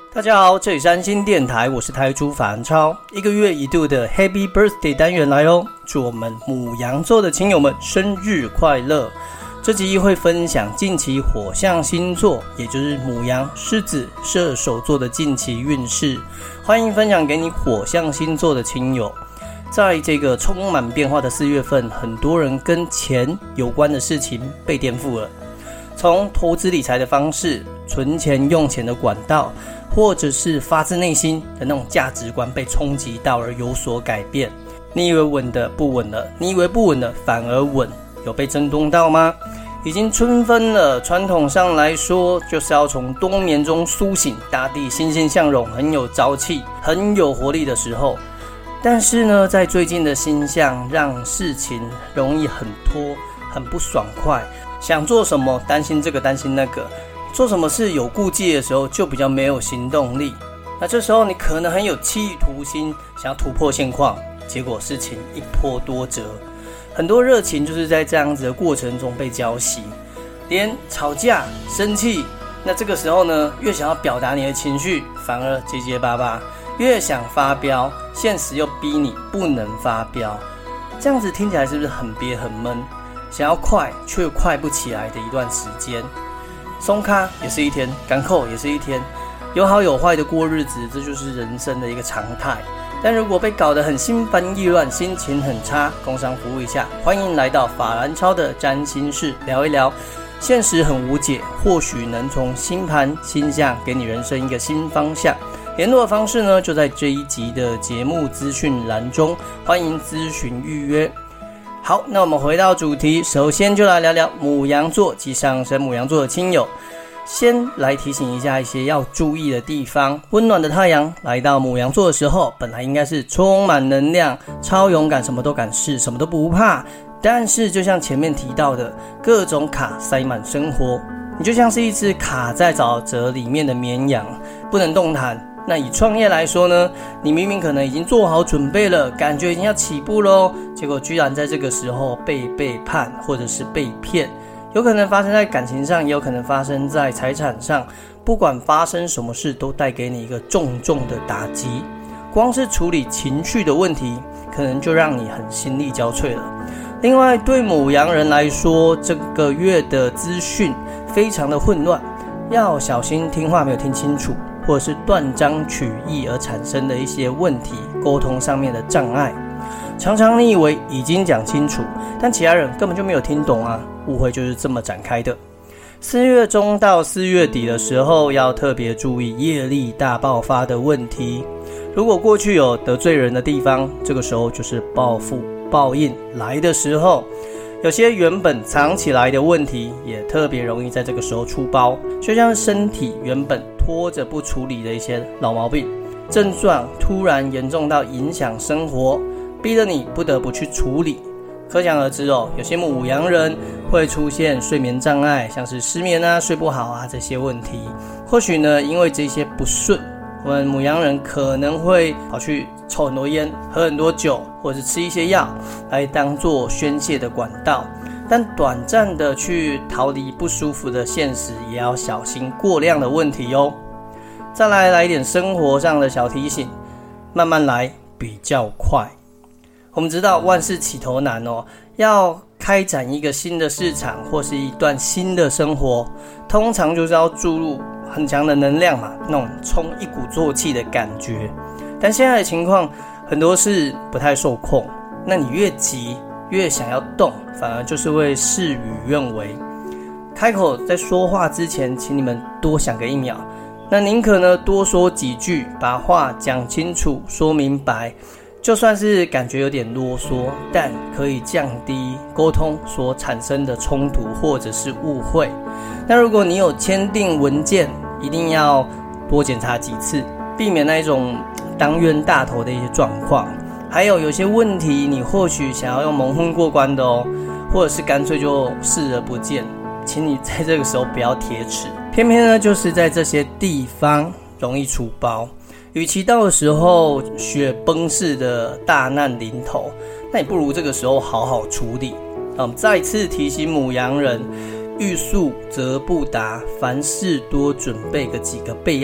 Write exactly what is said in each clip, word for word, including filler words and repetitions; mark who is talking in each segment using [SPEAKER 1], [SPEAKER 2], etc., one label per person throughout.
[SPEAKER 1] 大家好，这里是安心电台，我是台主法兰超。一个月一度的 Happy Birthday 单元来咯，祝我们牡羊座的亲友们生日快乐。这集会分享近期火象星座，也就是牡羊、狮子、射手座的近期运势，欢迎分享给你火象星座的亲友。在这个充满变化的四月份，很多人跟钱有关的事情被颠覆了，从投资理财的方式、存钱用钱的管道，或者是发自内心的那种价值观被冲击到而有所改变。你以为稳的不稳了，你以为不稳的反而稳，有被震动到吗？已经春分了，传统上来说就是要从冬眠中苏醒，大地欣欣向荣，很有朝气，很有活力的时候。但是呢，在最近的星象让事情容易很拖，很不爽快，想做什么担心这个担心那个，做什么事有顾忌的时候就比较没有行动力。那这时候你可能很有企图心，想要突破现况，结果事情一波多折，很多热情就是在这样子的过程中被浇熄，连吵架生气，那这个时候呢，越想要表达你的情绪，反而结结巴巴，越想发飙，现实又逼你不能发飙，这样子听起来是不是很憋很闷？想要快却快不起来的一段时间。松咖也是一天，赶扣也是一天，有好有坏的过日子，这就是人生的一个常态。但如果被搞得很心烦意乱，心情很差，工商服务一下，欢迎来到法兰超的占星室聊一聊。现实很无解，或许能从星盘星象给你人生一个新方向。联络的方式呢，就在这一集的节目资讯栏中，欢迎咨询预约。好，那我们回到主题，首先就来聊聊牡羊座及上升牡羊座的亲友。先来提醒一下一些要注意的地方。温暖的太阳来到牡羊座的时候，本来应该是充满能量，超勇敢，什么都敢试，什么都不怕。但是就像前面提到的，各种卡塞满生活，你就像是一只卡在沼泽里面的绵羊，不能动弹。那以创业来说呢，你明明可能已经做好准备了，感觉已经要起步咯，结果居然在这个时候被背叛或者是被骗，有可能发生在感情上，也有可能发生在财产上，不管发生什么事都带给你一个重重的打击。光是处理情绪的问题，可能就让你很心力交瘁了。另外，对牡羊人来说，这个月的资讯非常的混乱，要小心听话没有听清楚，或者是断章取义而产生的一些问题，沟通上面的障碍。常常你以为已经讲清楚，但其他人根本就没有听懂啊，误会就是这么展开的。四月中到四月底的时候，要特别注意业力大爆发的问题。如果过去有得罪人的地方，这个时候就是报复报应来的时候。有些原本藏起来的问题，也特别容易在这个时候出包，就像身体原本拖着不处理的一些老毛病，症状突然严重到影响生活，逼得你不得不去处理。可想而知哦，有些牡羊人会出现睡眠障碍，像是失眠啊、睡不好啊这些问题。或许呢，因为这些不顺，我们牡羊人可能会跑去抽很多烟，喝很多酒，或者是吃一些药来当做宣泄的管道。但短暂的去逃离不舒服的现实，也要小心过量的问题哦。再来来一点生活上的小提醒，慢慢来比较快。我们知道万事起头难哦，要开展一个新的市场或是一段新的生活，通常就是要注入很强的能量嘛，那种冲一鼓作气的感觉。但现在的情况，很多事不太受控，那你越急越想要动，反而就是会事与愿违。开口在说话之前，请你们多想个一秒，那宁可呢多说几句，把话讲清楚说明白，就算是感觉有点啰嗦，但可以降低沟通所产生的冲突或者是误会。那如果你有签订文件，一定要多检查几次，避免那一种当冤大头的一些状况。还有有些问题你或许想要用蒙混过关的哦，或者是干脆就视而不见，请你在这个时候不要铁齿。偏偏呢就是在这些地方容易出包，与其到的时候雪崩式的大难临头，那你不如这个时候好好处理。嗯，再次提醒牡羊人，欲速则不达，凡事多准备个几个备案，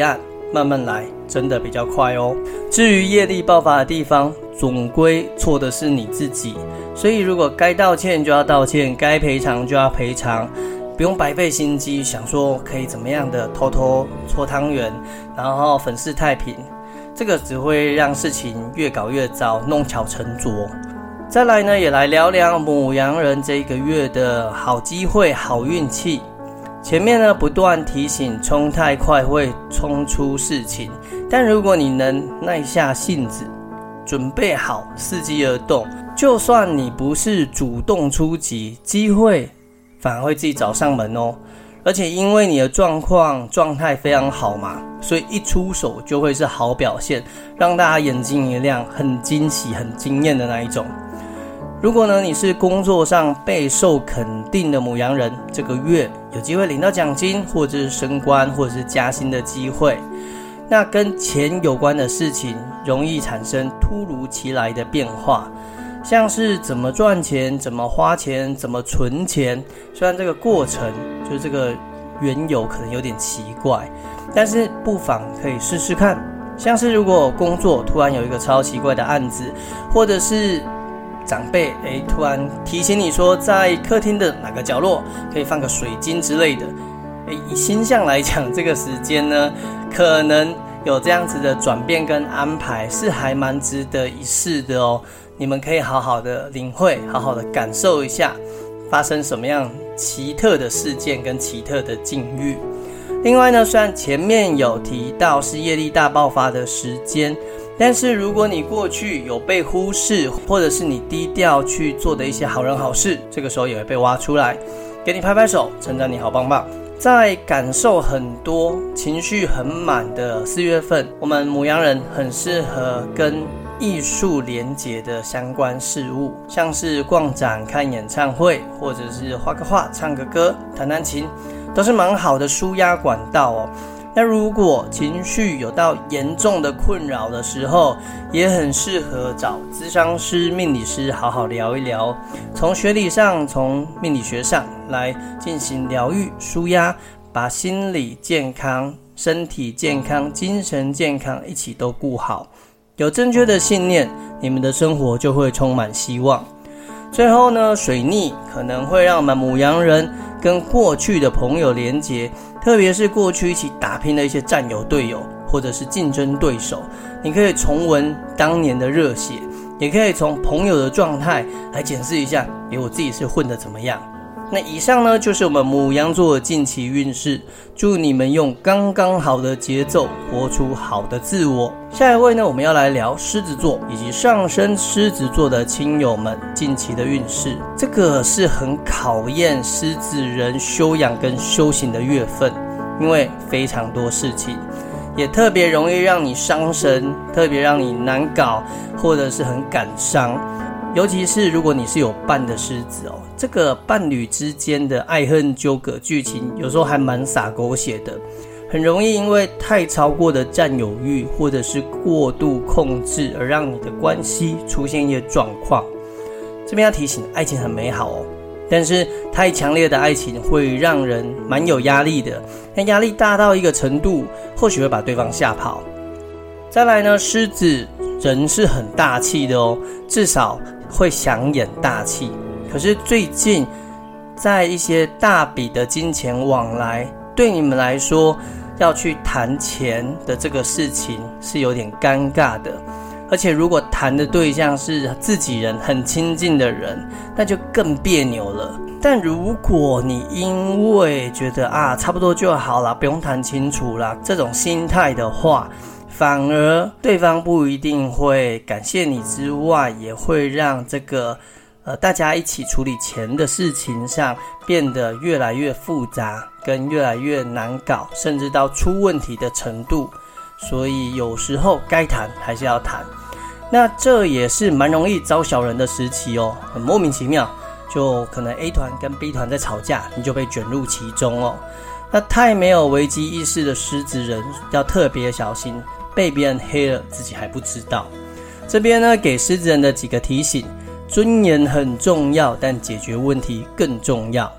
[SPEAKER 1] 慢慢来，真的比较快哦。至于业力爆发的地方，总归错的是你自己，所以如果该道歉就要道歉，该赔偿就要赔偿，不用白费心机想说可以怎么样的偷偷搓汤圆，然后粉饰太平，这个只会让事情越搞越糟，弄巧成拙。再来呢，也来聊聊牡羊人这个月的好机会、好运气。前面呢不断提醒，冲太快会冲出事情，但如果你能耐下性子，准备好伺机而动，就算你不是主动出击，机会反而会自己找上门哦。而且因为你的状况状态非常好嘛，所以一出手就会是好表现，让大家眼睛一亮，很惊喜很惊艳的那一种。如果呢你是工作上备受肯定的牡羊人，这个月有机会领到奖金，或者是升官或者是加薪的机会。那跟钱有关的事情容易产生突如其来的变化，像是怎么赚钱、怎么花钱、怎么存钱。虽然这个过程就是这个缘由可能有点奇怪，但是不妨可以试试看。像是如果工作突然有一个超奇怪的案子，或者是长辈诶突然提醒你说在客厅的哪个角落可以放个水晶之类的，诶以星象来讲，这个时间呢可能有这样子的转变跟安排，是还蛮值得一试的哦。你们可以好好的领会，好好的感受一下发生什么样奇特的事件跟奇特的境遇。另外呢，虽然前面有提到是业力大爆发的时间，但是如果你过去有被忽视，或者是你低调去做的一些好人好事，这个时候也会被挖出来，给你拍拍手，称赞你好棒棒。在感受很多、情绪很满的四月份，我们牡羊人很适合跟艺术连结的相关事物，像是逛展、看演唱会，或者是画个画、唱个歌、弹弹琴，都是蛮好的抒压管道哦。那如果情绪有到严重的困扰的时候，也很适合找咨商师、命理师好好聊一聊，从学理上、从命理学上来进行疗愈、抒压，把心理健康、身体健康、精神健康一起都顾好。有正确的信念，你们的生活就会充满希望。最后呢，水逆可能会让我们牡羊人跟过去的朋友连结，特别是过去一起打拼的一些战友队友或者是竞争对手，你可以重温当年的热血，也可以从朋友的状态来检视一下，诶，我自己是混得怎么样。那以上呢就是我们牡羊座的近期运势，祝你们用刚刚好的节奏活出好的自我。下一位呢，我们要来聊狮子座以及上升狮子座的亲友们近期的运势。这个是很考验狮子人修养跟修行的月份，因为非常多事情，也特别容易让你伤神，特别让你难搞，或者是很感伤。尤其是如果你是有伴的狮子哦，这个伴侣之间的爱恨纠葛剧情有时候还蛮洒狗血的，很容易因为太超过的占有欲或者是过度控制而让你的关系出现一些状况。这边要提醒，爱情很美好哦，但是太强烈的爱情会让人蛮有压力的，那压力大到一个程度，或许会把对方吓跑。再来呢，狮子人是很大气的哦，至少会想演大气。可是最近在一些大笔的金钱往来，对你们来说要去谈钱的这个事情是有点尴尬的，而且如果谈的对象是自己人很亲近的人，那就更别扭了。但如果你因为觉得啊差不多就好啦，不用谈清楚啦，这种心态的话，反而对方不一定会感谢你之外，也会让这个呃大家一起处理钱的事情上变得越来越复杂，跟越来越难搞，甚至到出问题的程度。所以有时候该谈还是要谈。那这也是蛮容易招小人的时期哦，很莫名其妙，就可能 A 团跟 B 团在吵架，你就被卷入其中哦。那太没有危机意识的狮子人要特别小心，被别人黑了自己还不知道。这边呢给狮子人的几个提醒：尊严很重要，但解决问题更重要。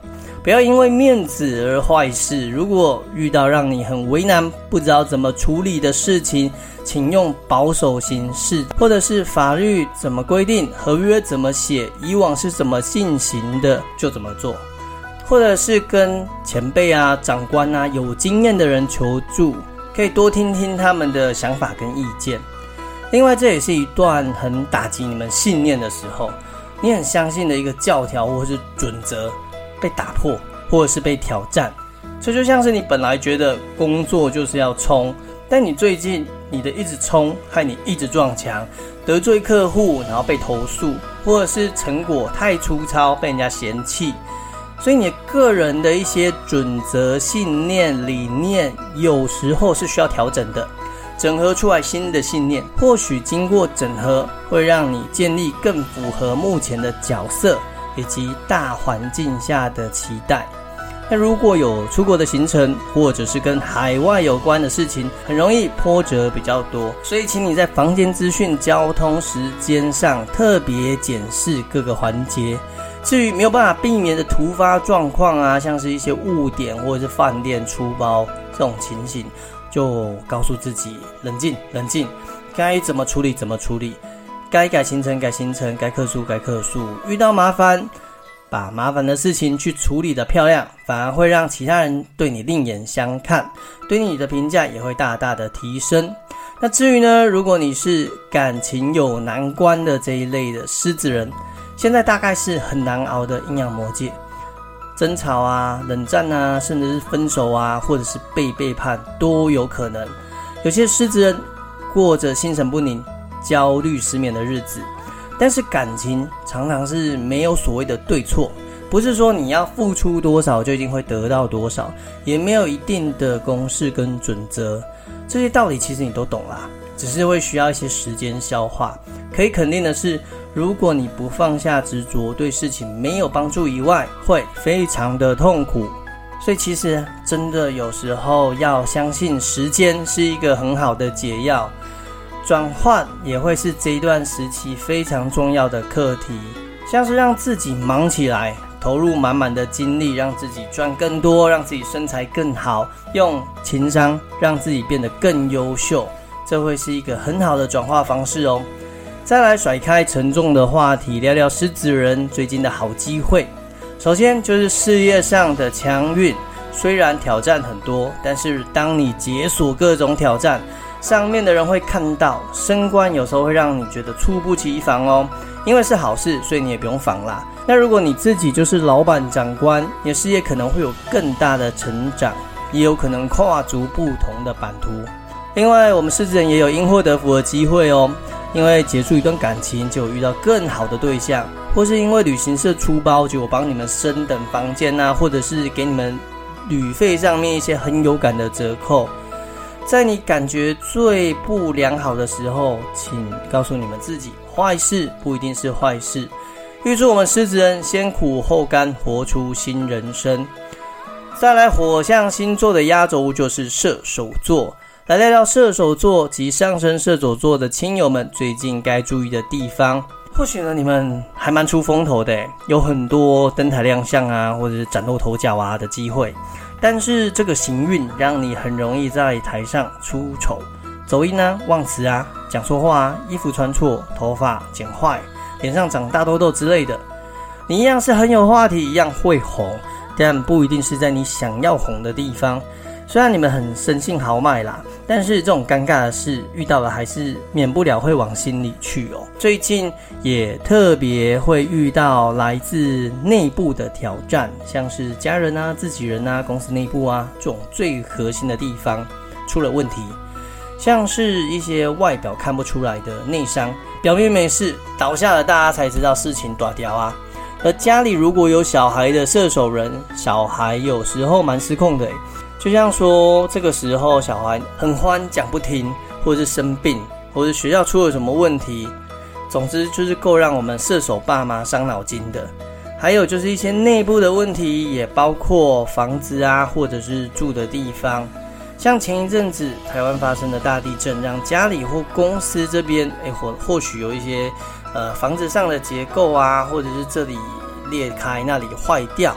[SPEAKER 1] 不要因为面子而坏事。如果遇到让你很为难不知道怎么处理的事情，请用保守行事，或者是法律怎么规定，合约怎么写，以往是怎么进行的就怎么做，或者是跟前辈啊、长官啊、有经验的人求助，可以多听听他们的想法跟意见。另外，这也是一段很打击你们信念的时候，你很相信的一个教条或是准则被打破，或者是被挑战。这就像是你本来觉得工作就是要冲，但你最近你的一直冲害你一直撞墙，得罪客户然后被投诉，或者是成果太粗糙被人家嫌弃。所以你个人的一些准则、信念、理念有时候是需要调整的，整合出来新的信念，或许经过整合会让你建立更符合目前的角色以及大环境下的期待。那如果有出国的行程，或者是跟海外有关的事情，很容易波折比较多，所以请你在房间资讯、交通时间上特别检视各个环节。至于没有办法避免的突发状况啊，像是一些误点或者是饭店出包这种情形，就告诉自己冷静冷静，该怎么处理怎么处理，该改行程改行程，该客诉改客诉。遇到麻烦，把麻烦的事情去处理得漂亮，反而会让其他人对你另眼相看，对你的评价也会大大的提升。那至于呢，如果你是感情有难关的这一类的狮子人，现在大概是很难熬的阴阳魔界，争吵啊、冷战啊，甚至是分手啊，或者是被背叛都有可能。有些狮子人过着心神不宁、焦虑失眠的日子，但是感情常常是没有所谓的对错，不是说你要付出多少就一定会得到多少，也没有一定的公式跟准则，这些道理其实你都懂啦，只是会需要一些时间消化。可以肯定的是，如果你不放下执着，对事情没有帮助以外，会非常的痛苦。所以其实真的有时候要相信时间是一个很好的解药，转换也会是这一段时期非常重要的课题，像是让自己忙起来，投入满满的精力，让自己赚更多，让自己身材更好，用情商让自己变得更优秀，这会是一个很好的转化方式哦。再来甩开沉重的话题，聊聊狮子人最近的好机会。首先就是事业上的强运，虽然挑战很多，但是当你解锁各种挑战，上面的人会看到，升官有时候会让你觉得猝不及防哦。因为是好事，所以你也不用防啦。那如果你自己就是老板长官，你的事业可能会有更大的成长，也有可能跨足不同的版图。另外，我们狮子人也有因祸得福的机会哦。因为结束一段感情，就有遇到更好的对象，或是因为旅行社出包，就我帮你们升等房间啊，或者是给你们旅费上面一些很有感的折扣。在你感觉最不良好的时候，请告诉你们自己，坏事不一定是坏事。预祝我们狮子人先苦后甘，活出新人生。再来，火象星座的压轴就是射手座。来聊聊射手座及上升射手座的亲友们最近该注意的地方。或许呢，你们还蛮出风头的，有很多登台亮相啊，或者是崭露头角啊的机会。但是这个行运让你很容易在台上出丑，走音啊、忘词啊、讲错话啊、衣服穿错、头发剪坏、脸上长大痘痘之类的。你一样是很有话题，一样会红，但不一定是在你想要红的地方。虽然你们很生性豪迈啦，但是这种尴尬的事遇到了还是免不了会往心里去哦。最近也特别会遇到来自内部的挑战，像是家人啊、自己人啊、公司内部啊这种最核心的地方出了问题，像是一些外表看不出来的内伤，表面没事，倒下了大家才知道事情大条啊。而家里如果有小孩的射手人，小孩有时候蛮失控的耶，就像说这个时候小孩很欢讲不听，或者是生病，或者学校出了什么问题，总之就是够让我们射手爸妈伤脑筋的。还有就是一些内部的问题，也包括房子啊，或者是住的地方。像前一阵子台湾发生的大地震，让家里或公司这边诶或或许有一些呃房子上的结构啊，或者是这里裂开那里坏掉，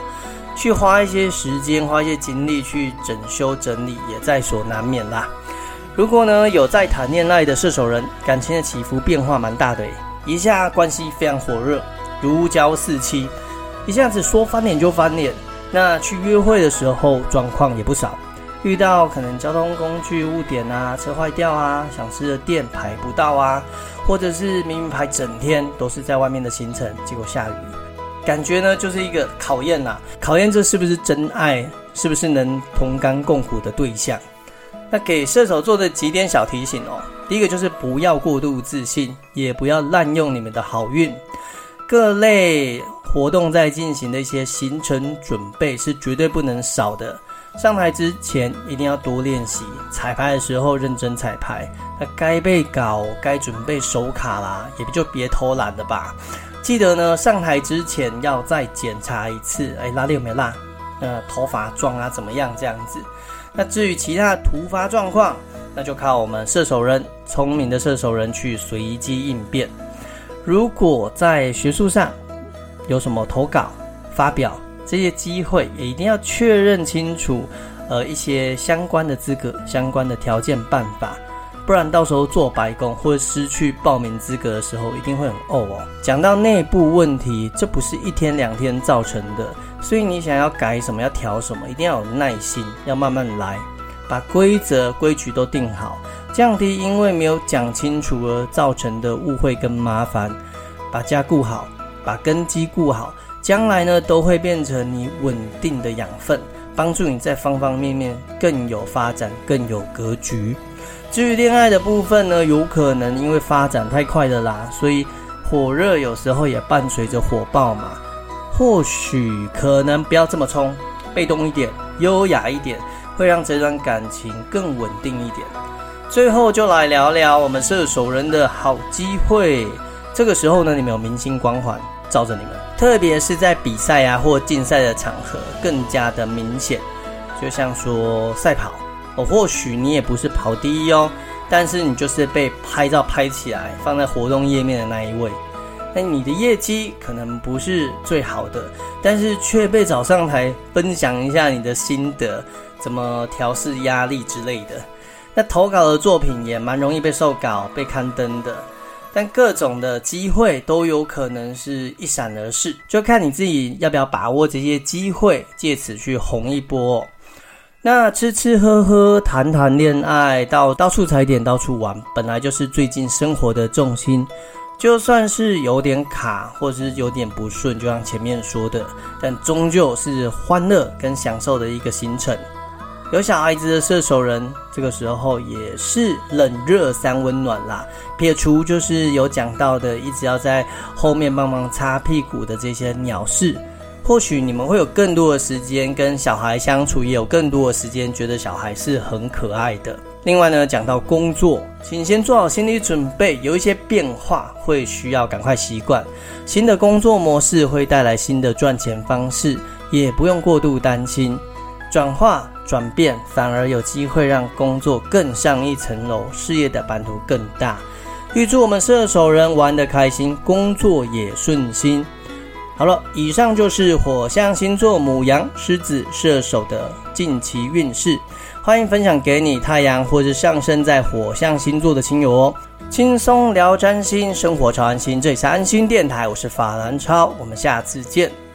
[SPEAKER 1] 去花一些时间花一些精力去整修整理也在所难免啦。如果呢有在谈恋爱的射手人，感情的起伏变化蛮大的耶，一下关系非常火热，如胶似漆，一下子说翻脸就翻脸。那去约会的时候状况也不少，遇到可能交通工具误点啊，车坏掉啊，想吃的店排不到啊，或者是明明排整天都是在外面的行程，结果下雨，感觉呢就是一个考验啦，考验这是不是真爱，是不是能同甘共苦的对象。那给射手座的几点小提醒哦，第一个就是不要过度自信，也不要滥用你们的好运。各类活动在进行的一些行程准备是绝对不能少的，上台之前一定要多练习，彩排的时候认真彩排，那该背稿该准备手卡啦，也就别偷懒了吧。记得呢上台之前要再检查一次，哎，拉链有没有拉，呃，头发状啊怎么样这样子。那至于其他突发状况，那就靠我们射手人，聪明的射手人去随机应变。如果在学术上有什么投稿发表这些机会，也一定要确认清楚呃一些相关的资格、相关的条件办法，不然到时候做白工或者失去报名资格的时候一定会很怄哦。讲到内部问题，这不是一天两天造成的，所以你想要改什么要调什么，一定要有耐心，要慢慢来，把规则规矩都定好，降低因为没有讲清楚而造成的误会跟麻烦，把家顾好，把根基顾好，将来呢都会变成你稳定的养分，帮助你在方方面面更有发展，更有格局。至于恋爱的部分呢，有可能因为发展太快了啦，所以火热有时候也伴随着火爆嘛，或许可能不要这么冲，被动一点，优雅一点，会让这段感情更稳定一点。最后就来聊聊我们射手人的好机会。这个时候呢，你们有明星光环照着你们，特别是在比赛啊或竞赛的场合更加的明显。就像说赛跑哦，或许你也不是跑第一哦，但是你就是被拍照拍起来放在活动页面的那一位。那你的业绩可能不是最好的，但是却被找上台分享一下你的心得，怎么调试压力之类的。那投稿的作品也蛮容易被受稿、被刊登的，但各种的机会都有可能是一闪而逝，就看你自己要不要把握这些机会，借此去红一波哦。那吃吃喝喝、谈谈恋爱，到到处踩点、到处玩，本来就是最近生活的重心。就算是有点卡，或者是有点不顺，就像前面说的，但终究是欢乐跟享受的一个行程。有小孩子的射手人，这个时候也是冷热三温暖啦。撇除就是有讲到的，一直要在后面帮忙擦屁股的这些鸟事，或许你们会有更多的时间跟小孩相处，也有更多的时间觉得小孩是很可爱的。另外呢，讲到工作，请先做好心理准备，有一些变化会需要赶快习惯。新的工作模式会带来新的赚钱方式，也不用过度担心。转化转变反而有机会让工作更上一层楼，事业的版图更大。预祝我们射手人玩得开心，工作也顺心。好了，以上就是火象星座牡羊、狮子、射手的近期运势。欢迎分享给你太阳或是上升在火象星座的亲友哦。轻松聊占星，生活超安心，这里是安心电台，我是法兰超，我们下次见。